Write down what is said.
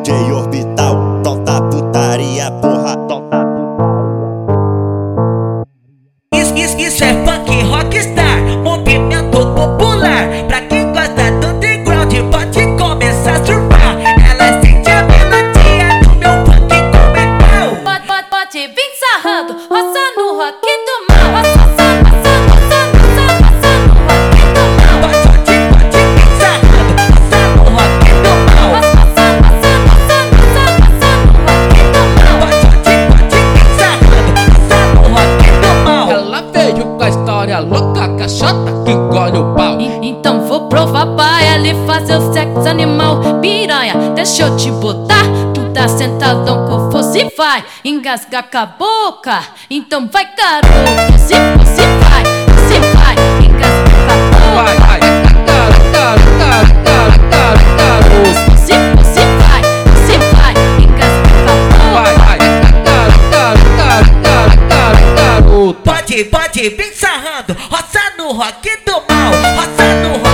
DJ Orbital, toca putaria, porra, toca putaria. Isso é funk rockstar, movimento popular. Pra quem gosta do underground pode começar a surfar. Ela sente a melodia do meu funk comercial. Pode vir sarrando, roça no rock do mal. Roça no rock do mal. Pode vir sarrando, roça no rock do mal. Pode vir sarrando, roça no rock do mal. Ela veio com a história louca, cachota que engole o pau. Então vou provar pra ela e fazer o sexo animal. Piranha, deixa eu te botar. Tu tá sentadão com força e vai engasgar com a boca. Então vai, garoto, se vai engasgar com a boca. Vai, vai, garoto. Se vai engasgar com a boca. Vai, vai, garoto. Pode vir sarrando, roça no rock do mal. Roça no rock